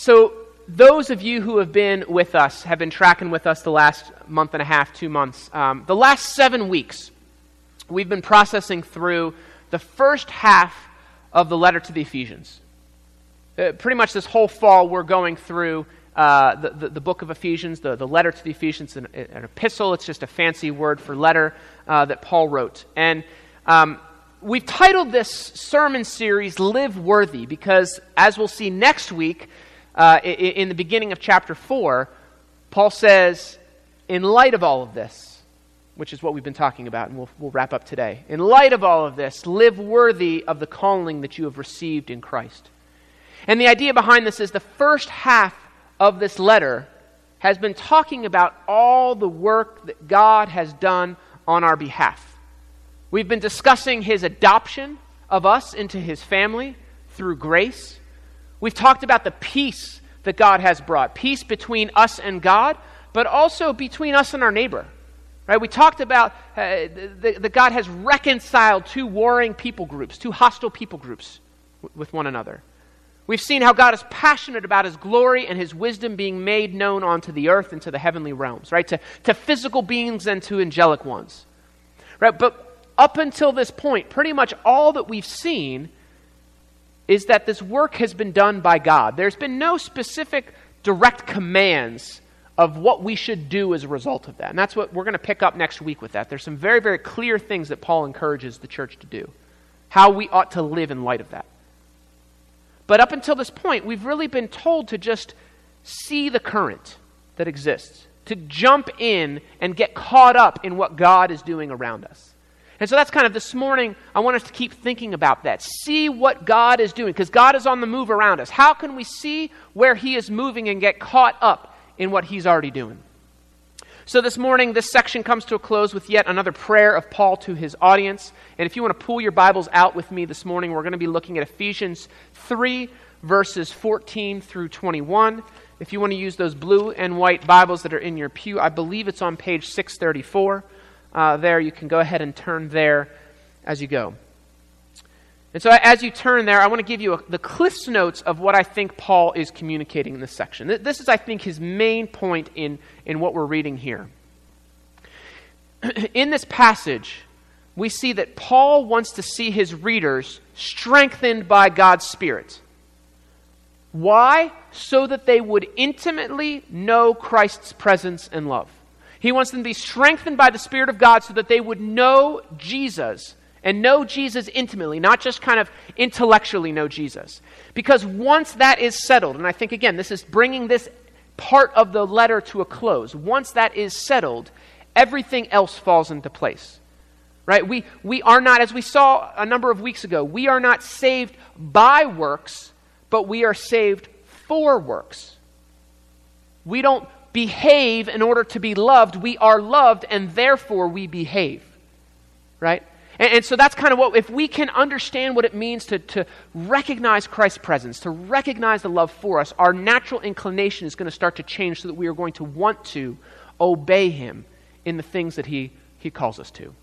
So those of you who have been with us, have been tracking with us the last month and a half, 2 months, the last 7 weeks, we've been processing through the first half of the letter to the Ephesians. Pretty much this whole fall, we're going through the book of Ephesians, the letter to the Ephesians, an epistle. It's just a fancy word for letter that Paul wrote. And we've titled this sermon series, Live Worthy, because as we'll see next week, in the beginning of chapter 4, Paul says, in light of all of this, which is what we've been talking about, and we'll wrap up today. In light of all of this, live worthy of the calling that you have received in Christ. And the idea behind this is the first half of this letter has been talking about all the work that God has done on our behalf. We've been discussing his adoption of us into his family through grace. We've talked about the peace that God has brought, peace between us and God, but also between us and our neighbor. Right? We talked about that God has reconciled two warring people groups, two hostile people groups with one another. We've seen how God is passionate about his glory and his wisdom being made known onto the earth and to the heavenly realms, right? To physical beings and to angelic ones. Right? But up until this point, pretty much all that we've seen is that this work has been done by God. There's been no specific direct commands of what we should do as a result of that. And that's what we're going to pick up next week with that. There's some very, very clear things that Paul encourages the church to do. How we ought to live in light of that. But up until this point, we've really been told to just see the current that exists. To jump in and get caught up in what God is doing around us. And so that's kind of this morning, I want us to keep thinking about that. See what God is doing, because God is on the move around us. How can we see where he is moving and get caught up in what he's already doing? So this morning, this section comes to a close with yet another prayer of Paul to his audience. And if you want to pull your Bibles out with me this morning, we're going to be looking at Ephesians 3, verses 14 through 21. If you want to use those blue and white Bibles that are in your pew, I believe it's on page 634. There, you can go ahead and turn there as you go. And so as you turn there, I want to give you the Cliff's Notes of what I think Paul is communicating in this section. This is, I think, his main point in what we're reading here. In this passage, we see that Paul wants to see his readers strengthened by God's Spirit. Why? So that they would intimately know Christ's presence and love. He wants them to be strengthened by the Spirit of God so that they would know Jesus and know Jesus intimately, not just kind of intellectually know Jesus. Because once that is settled, and I think, again, this is bringing this part of the letter to a close. Once that is settled, everything else falls into place. Right? We are not, as we saw a number of weeks ago, we are not saved by works, but we are saved for works. We don't behave in order to be loved. We are loved, and therefore we behave. Right? And so that's kind of what, if we can understand what it means to recognize Christ's presence, to recognize the love for us, our natural inclination is going to start to change so that we are going to want to obey him in the things that he calls us to.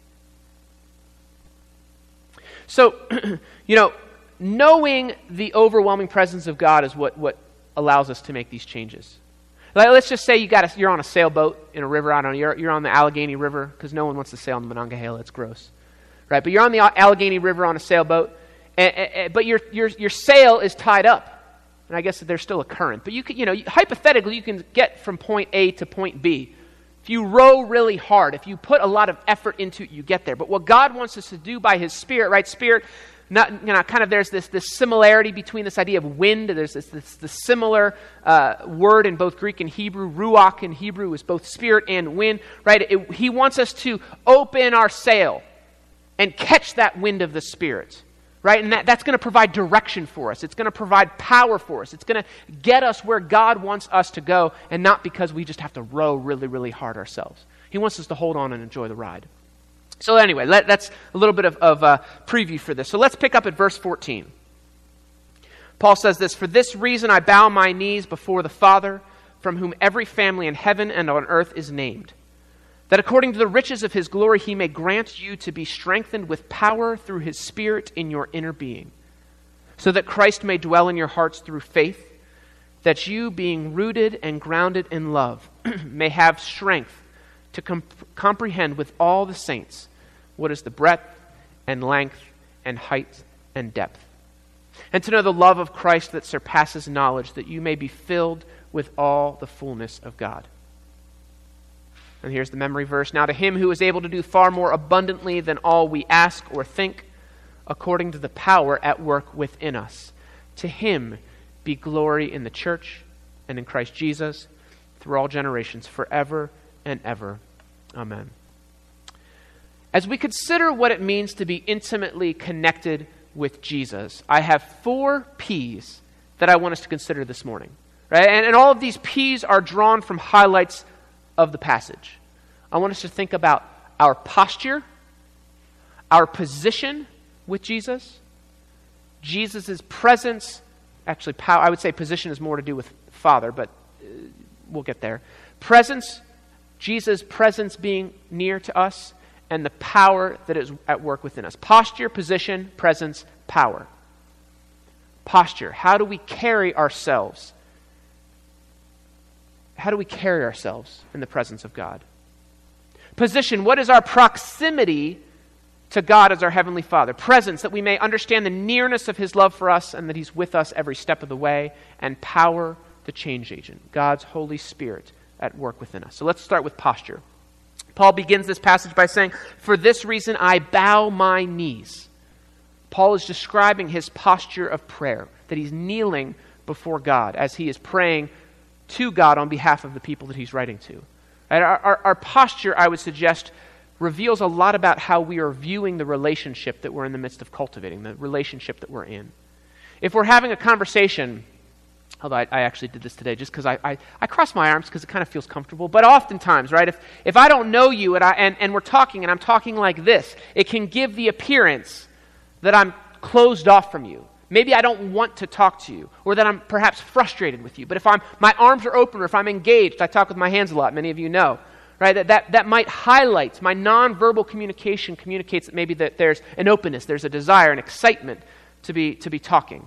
So, knowing the overwhelming presence of God is what allows us to make these changes. Like, let's just say you're on a sailboat in a river. I don't know, you're on the Allegheny River, because no one wants to sail on the Monongahela. It's gross. Right? But you're on the Allegheny River on a sailboat, but your sail is tied up. And I guess there's still a current. But hypothetically, you can get from point A to point B. If you row really hard, if you put a lot of effort into it, you get there. But what God wants us to do by his Spirit, right? Spirit, there's this similarity between this idea of wind. There's this similar word in both Greek and Hebrew. Ruach in Hebrew is both spirit and wind, right? He wants us to open our sail and catch that wind of the Spirit, right? And that's going to provide direction for us. It's going to provide power for us. It's going to get us where God wants us to go, and not because we just have to row really, really hard ourselves. He wants us to hold on and enjoy the ride. So anyway, that's a little bit of a preview for this. So let's pick up at verse 14. Paul says this, "For this reason I bow my knees before the Father, from whom every family in heaven and on earth is named, that according to the riches of his glory he may grant you to be strengthened with power through his Spirit in your inner being, so that Christ may dwell in your hearts through faith, that you, being rooted and grounded in love, may have strength to comprehend with all the saints what is the breadth and length and height and depth, and to know the love of Christ that surpasses knowledge, that you may be filled with all the fullness of God. And here's the memory verse. Now to him who is able to do far more abundantly than all we ask or think, according to the power at work within us, to him be glory in the church and in Christ Jesus through all generations, forever and ever. Amen. As we consider what it means to be intimately connected with Jesus, I have 4 P's that I want us to consider this morning. Right? And all of these P's are drawn from highlights of the passage. I want us to think about our posture, our position with Jesus, Jesus' presence. Actually, power, I would say position is more to do with Father, but we'll get there. Presence, Jesus' presence being near to us, and the power that is at work within us. Posture, position, presence, power. Posture. How do we carry ourselves? How do we carry ourselves in the presence of God? Position. What is our proximity to God as our Heavenly Father? Presence, that we may understand the nearness of His love for us and that He's with us every step of the way. And power, the change agent. God's Holy Spirit at work within us. So let's start with posture. Paul begins this passage by saying, "For this reason I bow my knees." Paul is describing his posture of prayer, that he's kneeling before God as he is praying to God on behalf of the people that he's writing to. And our posture, I would suggest, reveals a lot about how we are viewing the relationship that we're in the midst of cultivating, the relationship that we're in. If we're having a conversation, although I actually did this today just because I cross my arms because it kind of feels comfortable. But oftentimes, right, if I don't know you and we're talking and I'm talking like this, it can give the appearance that I'm closed off from you. Maybe I don't want to talk to you, or that I'm perhaps frustrated with you. But if my arms are open, or if I'm engaged, I talk with my hands a lot, many of you know, right? That might highlight, my nonverbal communication communicates that maybe that there's an openness, there's a desire, an excitement to be talking.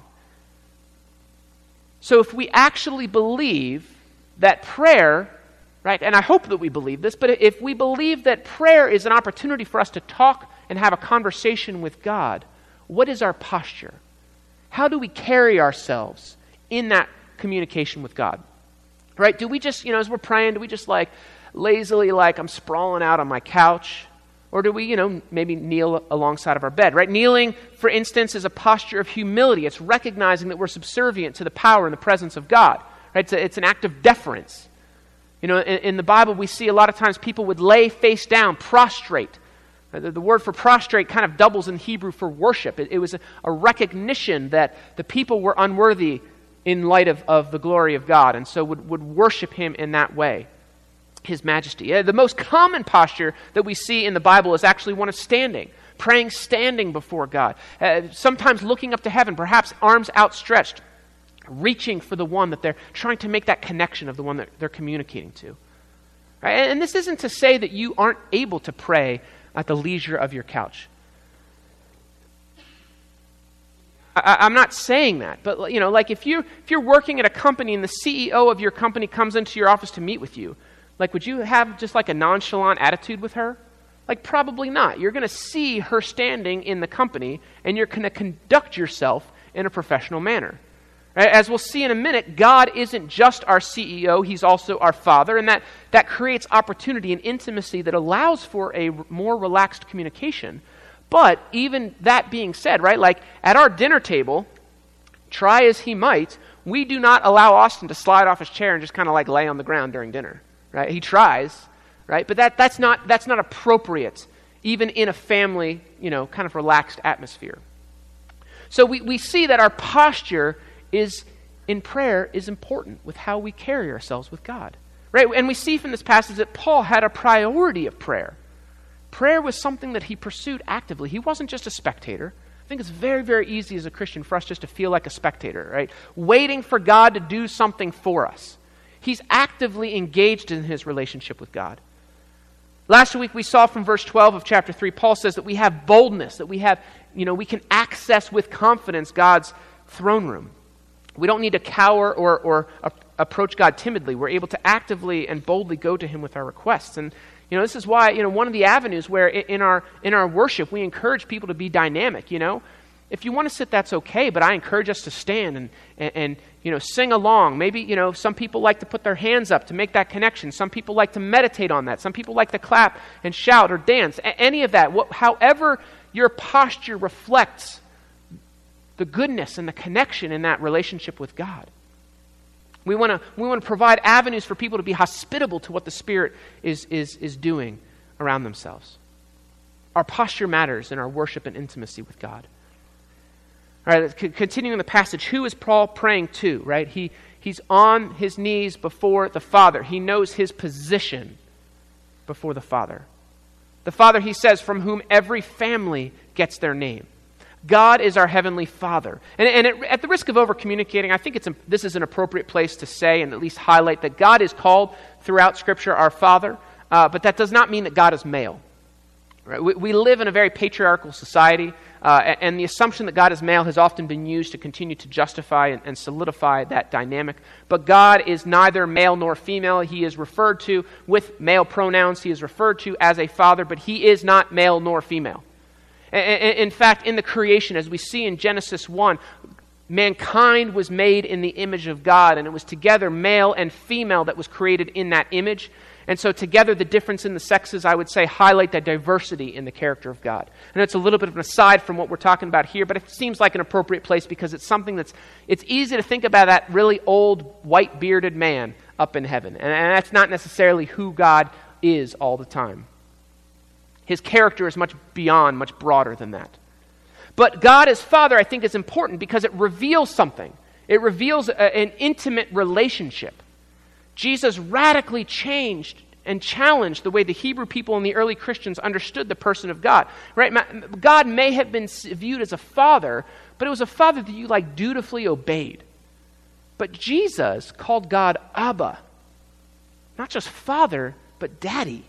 So if we actually believe that prayer, right, and I hope that we believe this, but if we believe that prayer is an opportunity for us to talk and have a conversation with God, what is our posture? How do we carry ourselves in that communication with God? Right? Do we just, as we're praying, do we just lazily I'm sprawling out on my couch? Or do we, maybe kneel alongside of our bed, right? Kneeling, for instance, is a posture of humility. It's recognizing that we're subservient to the power and the presence of God, right? It's an act of deference. In the Bible, we see a lot of times people would lay face down, prostrate. The word for prostrate kind of doubles in Hebrew for worship. It was a recognition that the people were unworthy in light of the glory of God, and so would worship Him in that way. His majesty. The most common posture that we see in the Bible is actually one of standing, praying standing before God, sometimes looking up to heaven, perhaps arms outstretched, reaching for the one that they're trying to make that connection of the one that they're communicating to. Right? And this isn't to say that you aren't able to pray at the leisure of your couch. I'm not saying that, but if you're working at a company and the CEO of your company comes into your office to meet with you, would you have just a nonchalant attitude with her? Probably not. You're going to see her standing in the company, and you're going to conduct yourself in a professional manner. Right? As we'll see in a minute, God isn't just our CEO, He's also our Father, and that creates opportunity and intimacy that allows for a more relaxed communication. But even that being said, right, at our dinner table, try as he might, we do not allow Austin to slide off his chair and just kind of lay on the ground during dinner. Right? He tries, right? But that's not appropriate, even in a family, kind of relaxed atmosphere. So we see that our posture in prayer is important with how we carry ourselves with God. Right? And we see from this passage that Paul had a priority of prayer. Prayer was something that he pursued actively. He wasn't just a spectator. I think it's very, very easy as a Christian for us just to feel like a spectator, right? Waiting for God to do something for us. He's actively engaged in his relationship with God. Last week we saw from verse 12 of chapter 3, Paul says that we have boldness, that we have, we can access with confidence God's throne room. We don't need to cower or approach God timidly. We're able to actively and boldly go to him with our requests. And this is why one of the avenues where in our worship we encourage people to be dynamic. If you want to sit, that's okay, but I encourage us to stand and sing along. Maybe some people like to put their hands up to make that connection. Some people like to meditate on that. Some people like to clap and shout or dance. Any of that, however your posture reflects the goodness and the connection in that relationship with God. We want to provide avenues for people to be hospitable to what the Spirit is doing around themselves. Our posture matters in our worship and intimacy with God. All right, continuing the passage, who is Paul praying to, right? He's on his knees before the Father. He knows his position before the Father. The Father, he says, from whom every family gets their name. God is our Heavenly Father. And at the risk of over-communicating, I think this is an appropriate place to say and at least highlight that God is called throughout Scripture our Father, but that does not mean that God is male. Right? We live in a very patriarchal society, and the assumption that God is male has often been used to continue to justify and solidify that dynamic. But God is neither male nor female. He is referred to with male pronouns. He is referred to as a father, but he is not male nor female. In fact, in the creation, as we see in Genesis 1, mankind was made in the image of God, and it was together, male and female, that was created in that image. And so together, the difference in the sexes, I would say, highlight that diversity in the character of God. And it's a little bit of an aside from what we're talking about here, but it seems like an appropriate place because it's something it's easy to think about that really old, white-bearded man up in heaven. And that's not necessarily who God is all the time. His character is much beyond, much broader than that. But God as Father, I think, is important because it reveals something. It reveals an intimate relationship. Jesus radically changed and challenged the way the Hebrew people and the early Christians understood the person of God. Right? God may have been viewed as a father, but it was a father that you dutifully obeyed. But Jesus called God Abba. Not just Father, but Daddy.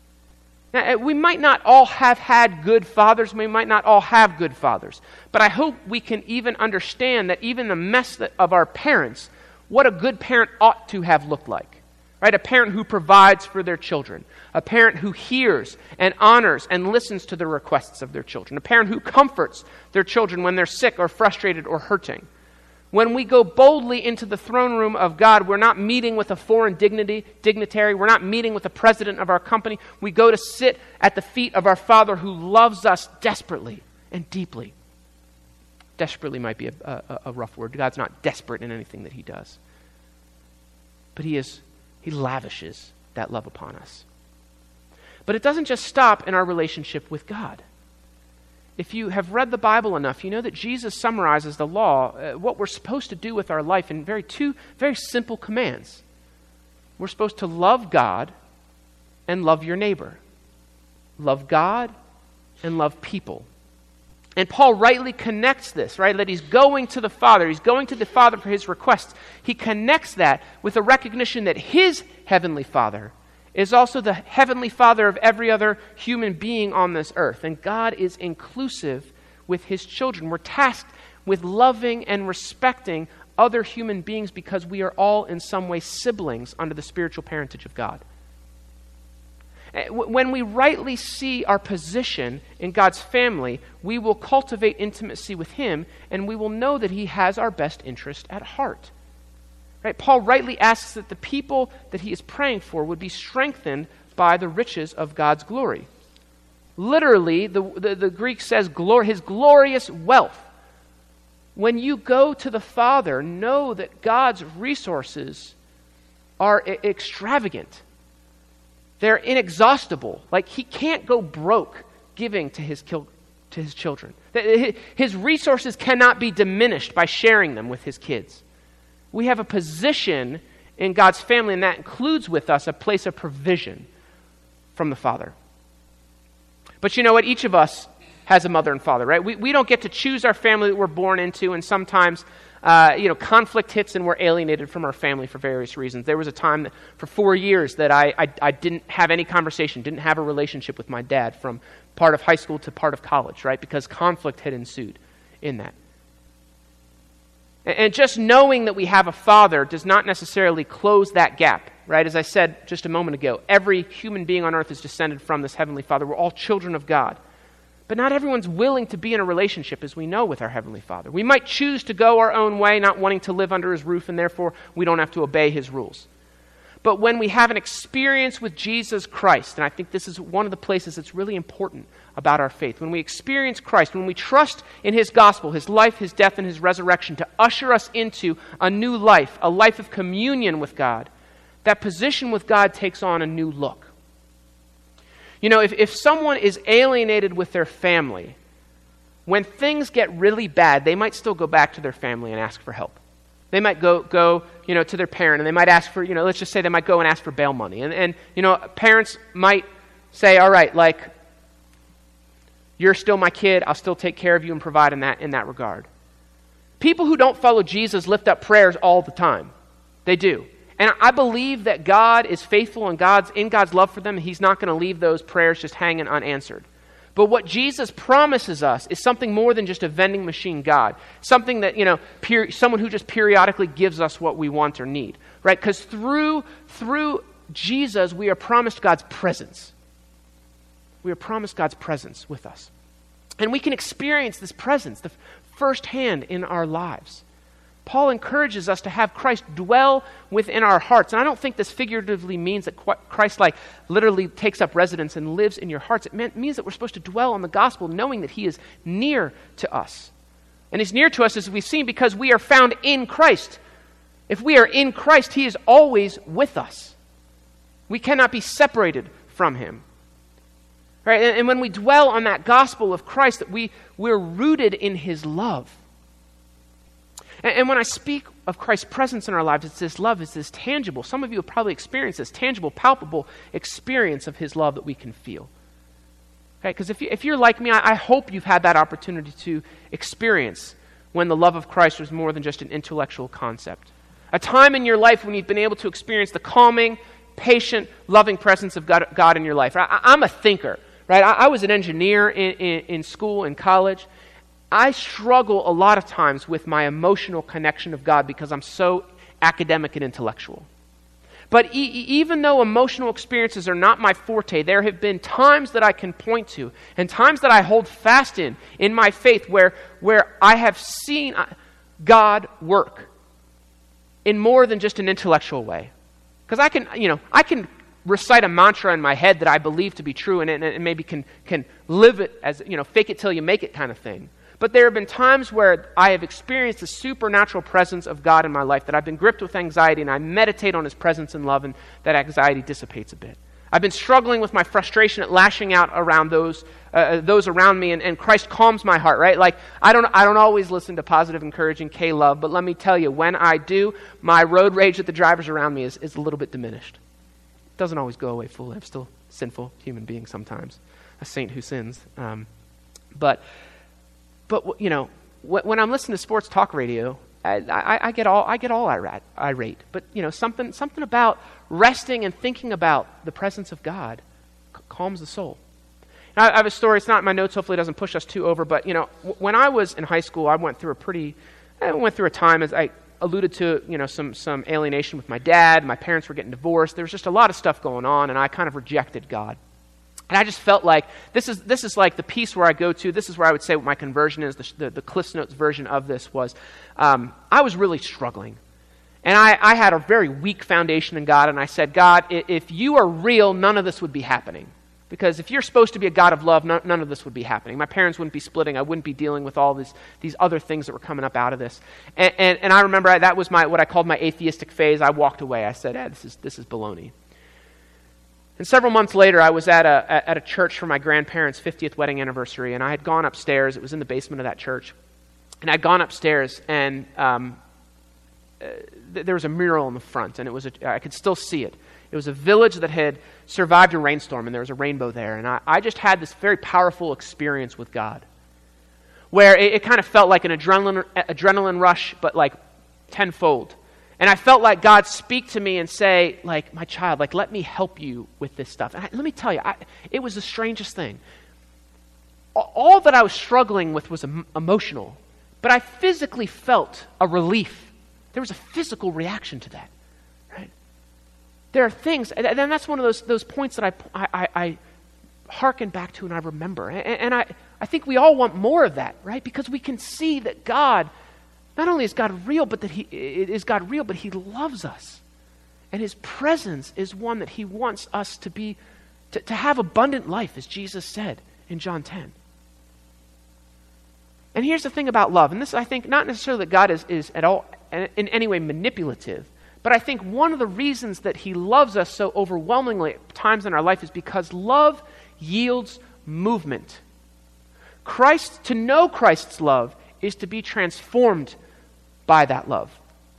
Now, we might not all have had good fathers. We might not all have good fathers. But I hope we can even understand that even the mess of our parents, what a good parent ought to have looked like. Right? A parent who provides for their children. A parent who hears and honors and listens to the requests of their children. A parent who comforts their children when they're sick or frustrated or hurting. When we go boldly into the throne room of God, we're not meeting with a foreign dignitary. We're not meeting with the president of our company. We go to sit at the feet of our Father who loves us desperately and deeply. Desperately might be a rough word. God's not desperate in anything that he does. But he lavishes that love upon us. But it doesn't just stop in our relationship with God. If you have read the Bible enough, you know that Jesus summarizes the law, what we're supposed to do with our life in two very simple commands. We're supposed to love God and love your neighbor. Love God and love people. And Paul rightly connects this, right? That he's going to the Father. He's going to the Father for his requests. He connects that with a recognition that his heavenly Father is also the heavenly Father of every other human being on this earth. And God is inclusive with his children. We're tasked with loving and respecting other human beings because we are all in some way siblings under the spiritual parentage of God. When we rightly see our position in God's family, we will cultivate intimacy with him, and we will know that he has our best interest at heart. Right? Paul rightly asks that the people that he is praying for would be strengthened by the riches of God's glory. Literally, the Greek says his glorious wealth. When you go to the Father, know that God's resources are extravagant. They're inexhaustible. He can't go broke giving to his children. His resources cannot be diminished by sharing them with his kids. We have a position in God's family, and that includes with us a place of provision from the Father. But you know what? Each of us has a mother and father, right? We don't get to choose our family that we're born into, and sometimes conflict hits and we're alienated from our family for various reasons. There was a time that, for 4 years that I didn't have any conversation, didn't have a relationship with my dad from part of high school to part of college, right? Because conflict had ensued in that. And just knowing that we have a Father does not necessarily close that gap, right? As I said just a moment ago, every human being on earth is descended from this Heavenly Father. We're all children of God. But not everyone's willing to be in a relationship, as we know, with our Heavenly Father. We might choose to go our own way, not wanting to live under His roof, and therefore we don't have to obey His rules. But when we have an experience with Jesus Christ, and I think this is one of the places that's really important about our faith, when we experience Christ, when we trust in His gospel, His life, His death, and His resurrection to usher us into a new life, a life of communion with God, that position with God takes on a new look. You know, if someone is alienated with their family, when things get really bad, they might still go back to their family and ask for help. They might go to their parent, and they might ask for, let's just say they might go and ask for bail money. And parents might say, all right, you're still my kid, I'll still take care of you and provide in that regard. People who don't follow Jesus lift up prayers all the time. They do. And I believe that God is faithful and in God's love for them, He's not going to leave those prayers just hanging unanswered. But what Jesus promises us is something more than just a vending machine God. Something that, someone who just periodically gives us what we want or need. Right? Because through Jesus, we are promised God's presence. We are promised God's presence with us. And we can experience this presence firsthand in our lives. Paul encourages us to have Christ dwell within our hearts. And I don't think this figuratively means that Christ literally takes up residence and lives in your hearts. It means that we're supposed to dwell on the gospel knowing that He is near to us. And He's near to us, as we've seen, because we are found in Christ. If we are in Christ, He is always with us. We cannot be separated from Him. Right? And when we dwell on that gospel of Christ, that we're rooted in His love. And when I speak of Christ's presence in our lives, it's this love, it's this tangible. Some of you have probably experienced this tangible, palpable experience of His love that we can feel. Okay? Because if you're like me, I hope you've had that opportunity to experience when the love of Christ was more than just an intellectual concept. A time in your life when you've been able to experience the calming, patient, loving presence of God in your life. I'm a thinker, right? I was an engineer in school, in college. I struggle a lot of times with my emotional connection of God because I'm so academic and intellectual. But even though emotional experiences are not my forte, there have been times that I can point to and times that I hold fast in my faith where I have seen God work in more than just an intellectual way. Because I can recite a mantra in my head that I believe to be true and maybe can live it as, fake it till you make it kind of thing. But there have been times where I have experienced the supernatural presence of God in my life, that I've been gripped with anxiety, and I meditate on His presence and love, and that anxiety dissipates a bit. I've been struggling with my frustration at lashing out around those around me, and Christ calms my heart, right? I don't always listen to positive, encouraging K-love, but let me tell you, when I do, my road rage at the drivers around me is a little bit diminished. It doesn't always go away fully. I'm still a sinful human being sometimes, a saint who sins. But when I'm listening to sports talk radio, I get all irate. But something about resting and thinking about the presence of God calms the soul. Now, I have a story. It's not in my notes. Hopefully, it doesn't push us too over. But when I was in high school, I went through a time, as I alluded to, some alienation with my dad. My parents were getting divorced. There was just a lot of stuff going on, and I kind of rejected God. And I just felt like this is like the piece where I go to. This is where I would say what my conversion is. The Cliff's Notes version of this was I was really struggling. And I had a very weak foundation in God. And I said, God, if you are real, none of this would be happening. Because if you're supposed to be a God of love, none of this would be happening. My parents wouldn't be splitting. I wouldn't be dealing with all these other things that were coming up out of this. And I remember that was what I called my atheistic phase. I walked away. I said, this is baloney. And several months later, I was at a church for my grandparents' 50th wedding anniversary, and I had gone upstairs. It was in the basement of that church. And I'd gone upstairs, and there was a mural in the front, and I could still see it. It was a village that had survived a rainstorm, and there was a rainbow there. And I just had this very powerful experience with God, where it kind of felt like an adrenaline rush, but like tenfold. And I felt like God speak to me and say, my child, let me help you with this stuff. And let me tell you, it was the strangest thing. All that I was struggling with was emotional. but I physically felt a relief. There was a physical reaction to that, right? There are things, and that's one of those points that I hearken back to and I remember. And I think we all want more of that, right? Because we can see that God, not only is God real, but that He loves us. And His presence is one that He wants us to have abundant life, as Jesus said in John 10. And here's the thing about love, and this, I think, not necessarily that God is at all in any way manipulative, but I think one of the reasons that He loves us so overwhelmingly at times in our life is because love yields movement. To know Christ's love is to be transformed by that love.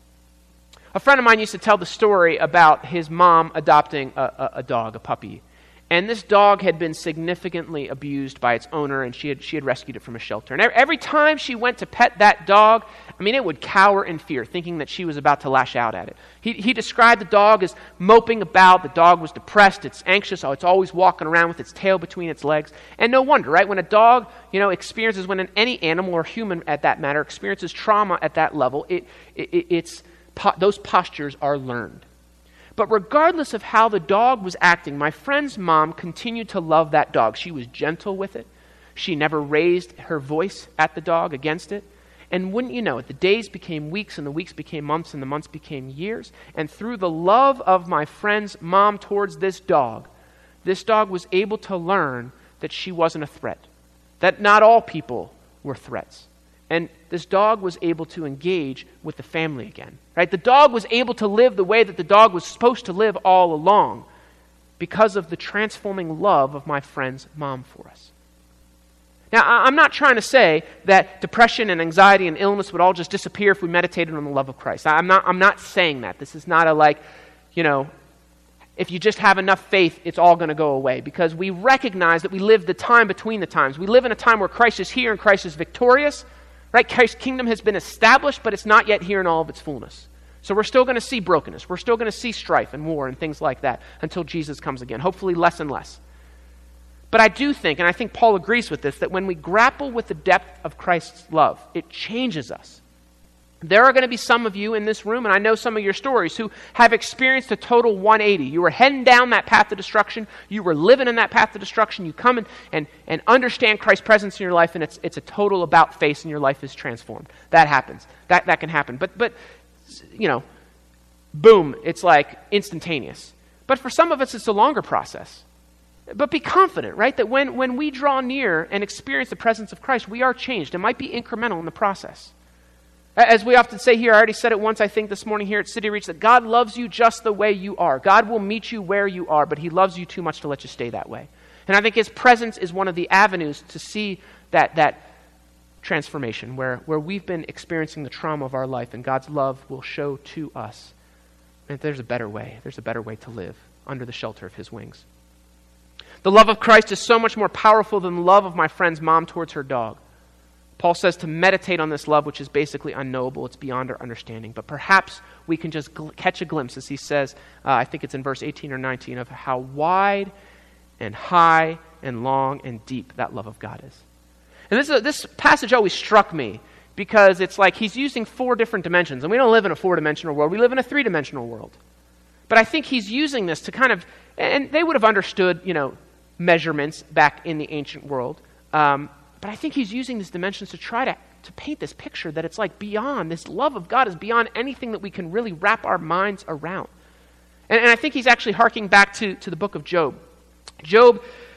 A friend of mine used to tell the story about his mom adopting a dog, a puppy. And this dog had been significantly abused by its owner, and she had rescued it from a shelter. And every time she went to pet that dog, it would cower in fear, thinking that she was about to lash out at it. He described the dog as moping about. The dog was depressed. It's anxious. It's always walking around with its tail between its legs. And no wonder, right? When a dog, experiences, when any animal or human at that matter experiences trauma at that level, those postures are learned. But regardless of how the dog was acting, my friend's mom continued to love that dog. She was gentle with it. She never raised her voice at the dog against it. And wouldn't you know it, the days became weeks, and the weeks became months, and the months became years. And through the love of my friend's mom towards this dog was able to learn that she wasn't a threat, that not all people were threats. And this dog was able to engage with the family again, right? The dog was able to live the way that the dog was supposed to live all along because of the transforming love of my friend's mom for us. Now, I'm not trying to say that depression and anxiety and illness would all just disappear if we meditated on the love of Christ. I'm not saying that. This is not if you just have enough faith, it's all going to go away, because we recognize that we live the time between the times. We live in a time where Christ is here and Christ is victorious. Right? Christ's kingdom has been established, but it's not yet here in all of its fullness. So we're still going to see brokenness. We're still going to see strife and war and things like that until Jesus comes again, hopefully less and less. But I do think, and I think Paul agrees with this, that when we grapple with the depth of Christ's love, it changes us. There are going to be some of you in this room, and I know some of your stories, who have experienced a total 180. You were heading down that path of destruction. You were living in that path of destruction. You come and understand Christ's presence in your life, and it's a total about face, and your life is transformed. That happens. That can happen. But boom, it's like instantaneous. But for some of us, it's a longer process. But be confident, right, that when we draw near and experience the presence of Christ, we are changed. It might be incremental in the process. As we often say here, I already said it once, I think, this morning here at City Reach, that God loves you just the way you are. God will meet you where you are, but He loves you too much to let you stay that way. And I think His presence is one of the avenues to see that transformation, where we've been experiencing the trauma of our life, and God's love will show to us that there's a better way. There's a better way to live under the shelter of His wings. The love of Christ is so much more powerful than the love of my friend's mom towards her dog. Paul says to meditate on this love, which is basically unknowable. It's beyond our understanding. But perhaps we can just catch a glimpse, as he says, I think it's in verse 18 or 19, of how wide and high and long and deep that love of God is. And this passage always struck me, because it's like he's using 4 different dimensions. And we don't live in a 4-dimensional world. We live in a 3-dimensional world. But I think he's using this to kind of, and they would have understood, measurements back in the ancient world. But I think he's using these dimensions to try to paint this picture that it's like beyond, this love of God is beyond anything that we can really wrap our minds around. And I think he's actually harking back to the book of Job. Job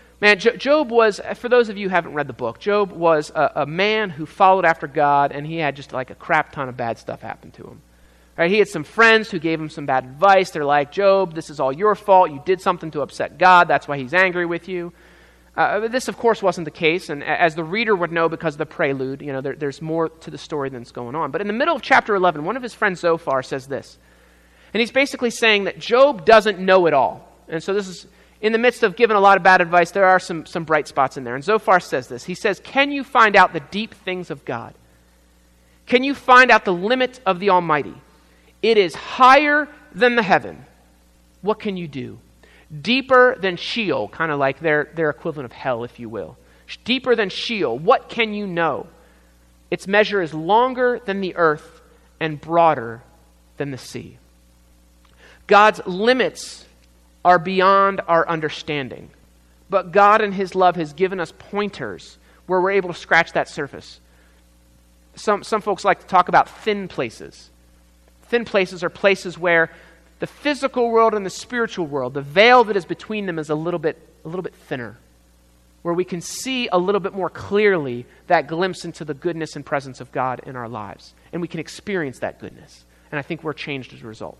was, for those of you who haven't read the book, Job was a man who followed after God, and he had just like a crap ton of bad stuff happen to him. Right? He had some friends who gave him some bad advice. They're like, Job, this is all your fault. You did something to upset God. That's why He's angry with you. This, of course, wasn't the case, and as the reader would know because of the prelude, there's more to the story than's going on. But in the middle of chapter 11, one of his friends, Zophar, says this. And he's basically saying that Job doesn't know it all. And so this is, in the midst of giving a lot of bad advice, there are some bright spots in there. And Zophar says this. He says, can you find out the deep things of God? Can you find out the limit of the Almighty? It is higher than the heaven. What can you do? Deeper than Sheol, kind of like their equivalent of hell, if you will. Deeper than Sheol. What can you know? Its measure is longer than the earth and broader than the sea. God's limits are beyond our understanding. But God in his love has given us pointers where we're able to scratch that surface. Some folks like to talk about thin places. Thin places are places where the physical world and the spiritual world, the veil that is between them is a little bit thinner, where we can see a little bit more clearly that glimpse into the goodness and presence of God in our lives. And we can experience that goodness. And I think we're changed as a result.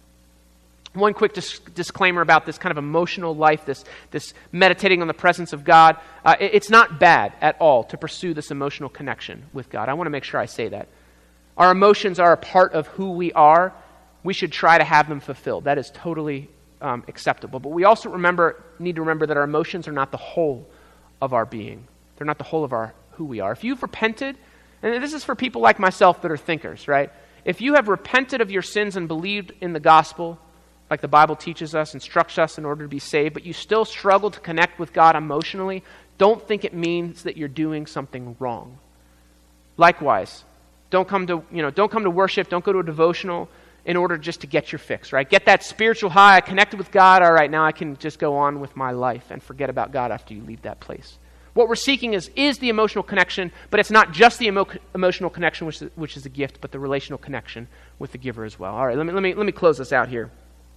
One quick disclaimer about this kind of emotional life, this meditating on the presence of God. It's not bad at all to pursue this emotional connection with God. I want to make sure I say that. Our emotions are a part of who we are. We should try to have them fulfilled. That is totally acceptable. But we also need to remember that our emotions are not the whole of our being. They're not the whole of who we are. If you've repented, and this is for people like myself that are thinkers, right? If you have repented of your sins and believed in the gospel, like the Bible teaches us, instructs us in order to be saved, but you still struggle to connect with God emotionally, don't think it means that you're doing something wrong. Likewise, don't come to worship, don't go to a devotional in order just to get your fix, right? Get that spiritual high, I connected with God, all right, now I can just go on with my life and forget about God after you leave that place. What we're seeking is the emotional connection, but it's not just the emotional connection, which is a gift, but the relational connection with the giver as well. All right, let me close this out here.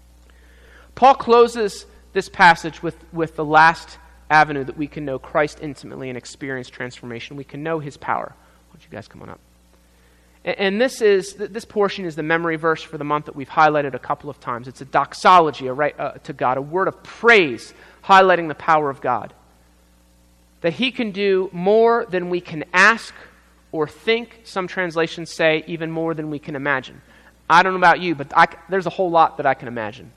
Paul closes this passage with the last avenue that we can know Christ intimately and experience transformation. We can know his power. Why don't you guys come on up? And this portion is the memory verse for the month that we've highlighted a couple of times. It's a doxology to God, a word of praise highlighting the power of God. That he can do more than we can ask or think. Some translations say even more than we can imagine. I don't know about you, but there's a whole lot that I can imagine.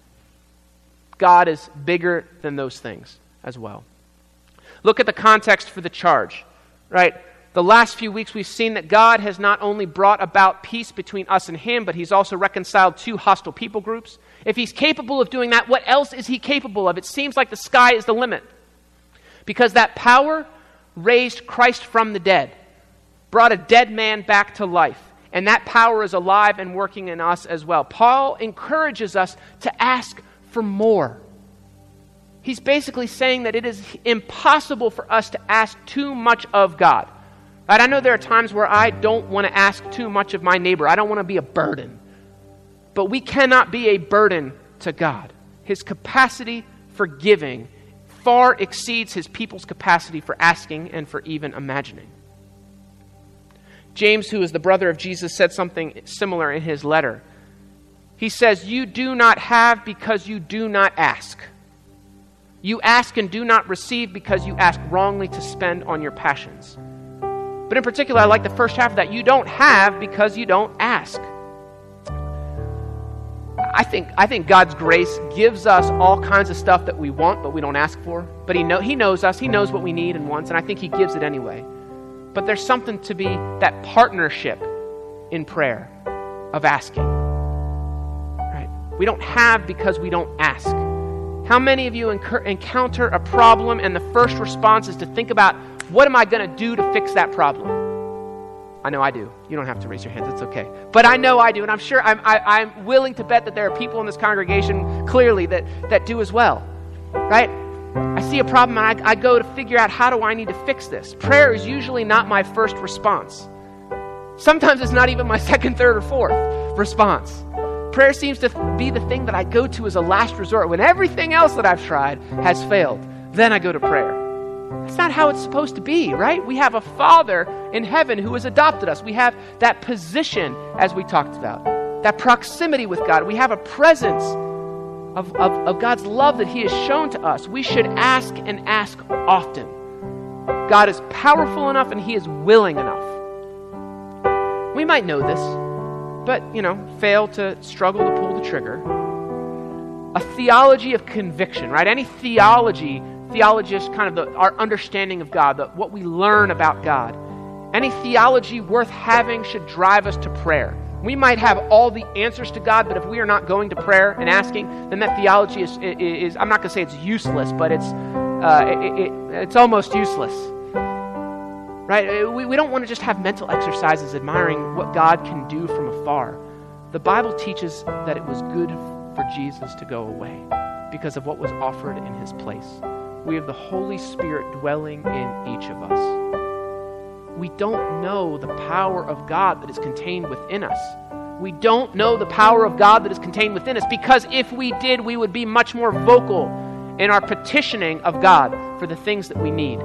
God is bigger than those things as well. Look at the context for the charge, right? The last few weeks we've seen that God has not only brought about peace between us and him, but he's also reconciled two hostile people groups. If he's capable of doing that, what else is he capable of? It seems like the sky is the limit. Because that power raised Christ from the dead, brought a dead man back to life, and that power is alive and working in us as well. Paul encourages us to ask for more. He's basically saying that it is impossible for us to ask too much of God. Right? I know there are times where I don't want to ask too much of my neighbor. I don't want to be a burden. But we cannot be a burden to God. His capacity for giving far exceeds his people's capacity for asking and for even imagining. James, who is the brother of Jesus, said something similar in his letter. He says, "You do not have because you do not ask. You ask and do not receive because you ask wrongly to spend on your passions." But in particular, I like the first half of that. You don't have because you don't ask. I think God's grace gives us all kinds of stuff that we want, but we don't ask for. But He knows us. He knows what we need and wants, and I think He gives it anyway. But there's something to be that partnership in prayer of asking. Right? We don't have because we don't ask. How many of you encounter a problem and the first response is to think about, what am I going to do to fix that problem? I know I do. You don't have to raise your hands. It's okay. But I know I do, and I'm sure I'm willing to bet that there are people in this congregation clearly that do as well. Right? I see a problem and I go to figure out, how do I need to fix this? Prayer is usually not my first response. Sometimes it's not even my second, third, or fourth response. Prayer seems to be the thing that I go to as a last resort. When everything else that I've tried has failed, then I go to prayer. That's not how it's supposed to be, right? We have a Father in heaven who has adopted us. We have that position, as we talked about, that proximity with God. We have a presence of God's love that He has shown to us. We should ask and ask often. God is powerful enough and He is willing enough. We might know this, but, fail to struggle to pull the trigger. A theology of conviction, right? Any theology is kind of our understanding of God, what we learn about God. Any theology worth having should drive us to prayer. We might have all the answers to God, but if we are not going to prayer and asking, then that theology is I'm not going to say it's useless, but it's almost useless. right? We don't want to just have mental exercises admiring what God can do from afar. The Bible teaches that it was good for Jesus to go away because of what was offered in his place. We have the Holy Spirit dwelling in each of us. We don't know the power of God that is contained within us. We don't know the power of God that is contained within us, because if we did, we would be much more vocal in our petitioning of God for the things that we need.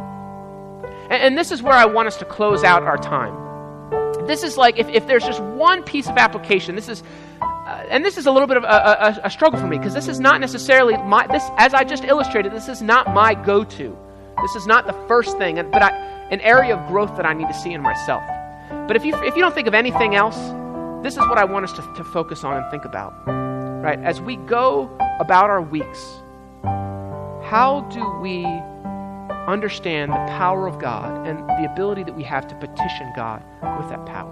And this is where I want us to close out our time. This is like, if there's just one piece of application, this is a little bit of a struggle for me, because this is not necessarily as I just illustrated, this is not my go-to. This is not the first thing, but an area of growth that I need to see in myself. But if you don't think of anything else, this is what I want us to focus on and think about. Right? As we go about our weeks, how do we understand the power of God and the ability that we have to petition God with that power?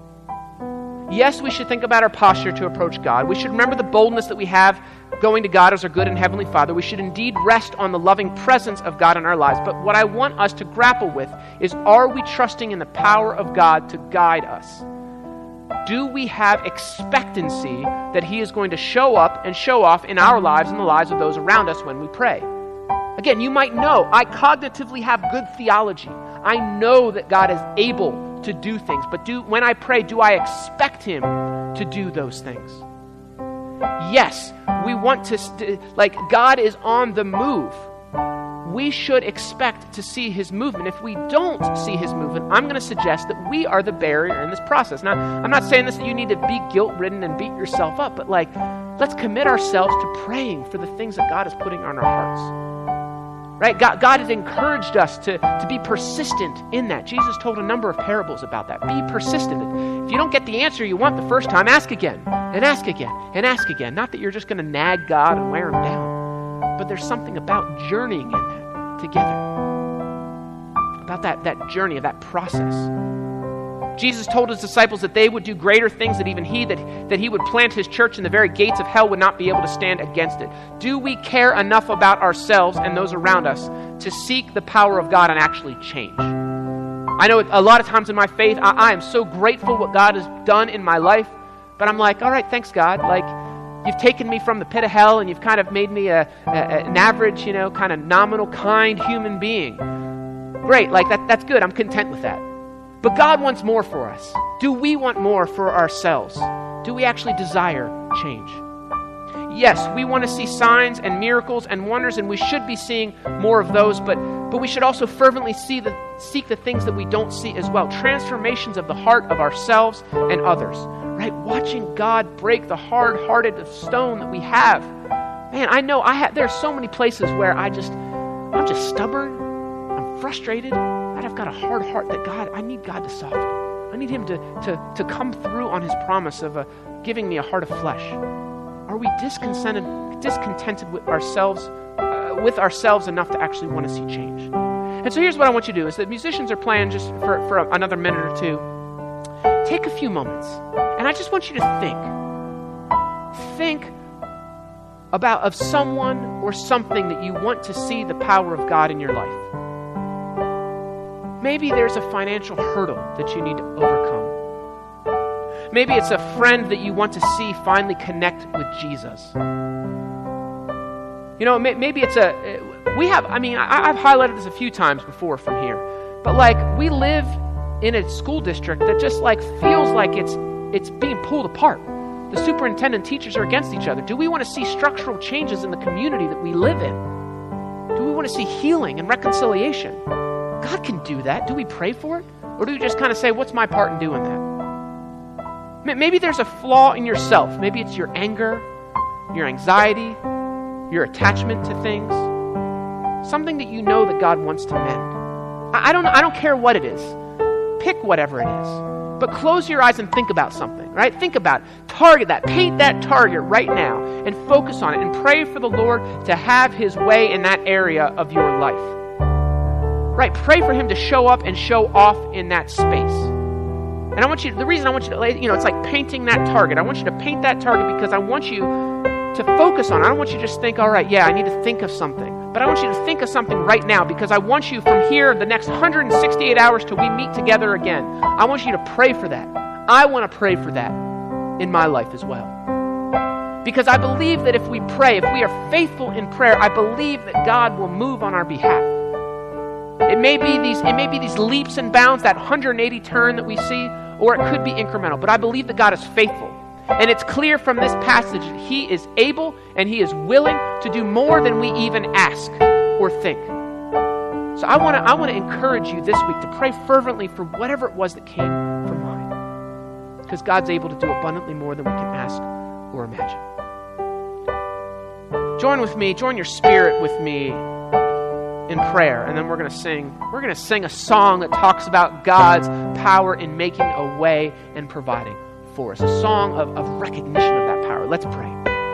Yes, we should think about our posture to approach God. We should remember the boldness that we have going to God as our good and heavenly Father. We should indeed rest on the loving presence of God in our lives. But what I want us to grapple with is, are we trusting in the power of God to guide us? Do we have expectancy that he is going to show up and show off in our lives and the lives of those around us when we pray? Again, you might know, I cognitively have good theology. I know that God is able to do things, but when I pray, do I expect him to do those things? Yes, we want to, God is on the move. We should expect to see his movement. If we don't see his movement, I'm going to suggest that we are the barrier in this process. Now, I'm not saying this that you need to be guilt-ridden and beat yourself up, but let's commit ourselves to praying for the things that God is putting on our hearts. Right? God has encouraged us to be persistent in that. Jesus told a number of parables about that. Be persistent. If you don't get the answer you want the first time, ask again, and ask again, and ask again. Not that you're just going to nag God and wear him down, but there's something about journeying in that together. About that journey, of that process. Jesus told his disciples that they would do greater things than even he, that he would plant his church and the very gates of hell would not be able to stand against it. Do we care enough about ourselves and those around us to seek the power of God and actually change? I know a lot of times in my faith, I am so grateful what God has done in my life, but I'm like, all right, thanks God. You've taken me from the pit of hell and you've kind of made me an average, kind of nominal, kind human being. Great, that's good. I'm content with that. But God wants more for us. Do we want more for ourselves? Do we actually desire change? Yes, we want to see signs and miracles and wonders, and we should be seeing more of those, but we should also fervently seek the things that we don't see as well. Transformations of the heart of ourselves and others. Right? Watching God break the hard-hearted stone that we have. Man, I know there are so many places where I'm just stubborn. I'm frustrated. I've got a hard heart that I need God to soften. I need him to come through on his promise of giving me a heart of flesh. Are we discontented with ourselves enough to actually want to see change? And so here's what I want you to do, is that musicians are playing just for another minute or two. Take a few moments, and I just want you to think of someone or something that you want to see the power of God in your life. Maybe there's a financial hurdle that you need to overcome. Maybe it's a friend that you want to see finally connect with Jesus. Maybe it's I've highlighted this a few times before from here, but we live in a school district that just feels like it's being pulled apart. The superintendent and teachers are against each other. Do we want to see structural changes in the community that we live in? Do we want to see healing and reconciliation? God can do that. Do we pray for it? Or do we just kind of say, what's my part in doing that? Maybe there's a flaw in yourself. Maybe it's your anger, your anxiety, your attachment to things. Something that you know that God wants to mend. I don't care what it is. Pick whatever it is. But close your eyes and think about something, right? Think about it. Target that. Paint that target right now and focus on it and pray for the Lord to have his way in that area of your life. Right, pray for him to show up and show off in that space. And the reason I want you to, it's like painting that target. I want you to paint that target because I want you to focus on. I don't want you to just think, all right, yeah, I need to think of something. But I want you to think of something right now, because I want you from here, the next 168 hours till we meet together again, I want you to pray for that. I want to pray for that in my life as well. Because I believe that if we pray, if we are faithful in prayer, I believe that God will move on our behalf. It may be these leaps and bounds, that 180 turn that we see, or it could be incremental. But I believe that God is faithful. And it's clear from this passage that He is able and He is willing to do more than we even ask or think. So I want to encourage you this week to pray fervently for whatever it was that came from mind. Because God's able to do abundantly more than we can ask or imagine. Join your spirit with me in prayer, and then we're going to sing a song that talks about God's power in making a way and providing for us, a song of recognition of that power. Let's pray.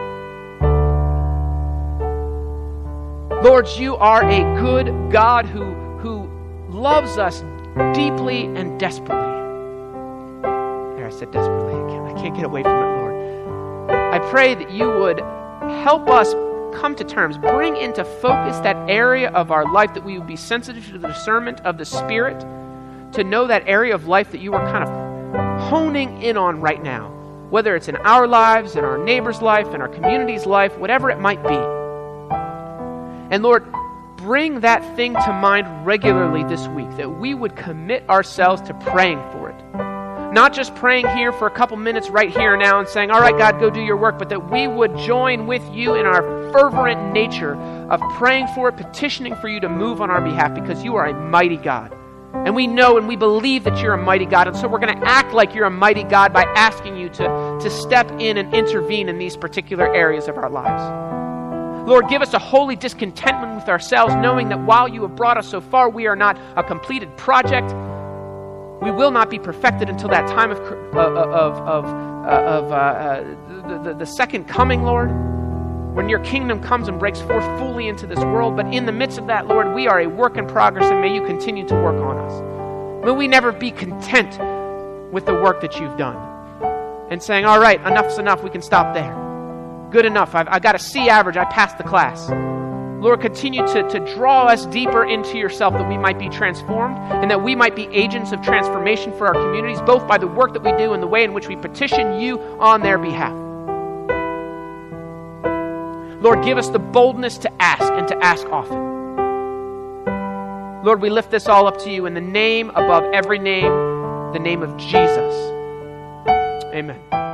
Lord, you are a good God who loves us deeply and desperately. There, I said desperately again. I can't get away from it, Lord. I pray that you would help us come to terms, bring into focus that area of our life, that we would be sensitive to the discernment of the Spirit, to know that area of life that you are kind of honing in on right now, whether it's in our lives, in our neighbor's life, in our community's life, whatever it might be. And Lord, bring that thing to mind regularly this week, that we would commit ourselves to praying for it. Not just praying here for a couple minutes right here now and saying, all right, God, go do your work, but that we would join with you in our fervent nature of praying for it, petitioning for you to move on our behalf, because you are a mighty God. And we know and we believe that you're a mighty God, and so we're going to act like you're a mighty God by asking you to step in and intervene in these particular areas of our lives. Lord, give us a holy discontentment with ourselves, knowing that while you have brought us so far, we are not a completed project. We will not be perfected until that time of the second coming, Lord, when your kingdom comes and breaks forth fully into this world. But in the midst of that, Lord, we are a work in progress, and may you continue to work on us. May we never be content with the work that you've done and saying, all right, enough's enough, we can stop there. Good enough, I got a C average, I passed the class. Lord, continue to draw us deeper into yourself, that we might be transformed and that we might be agents of transformation for our communities, both by the work that we do and the way in which we petition you on their behalf. Lord, give us the boldness to ask, and to ask often. Lord, we lift this all up to you in the name above every name, the name of Jesus. Amen.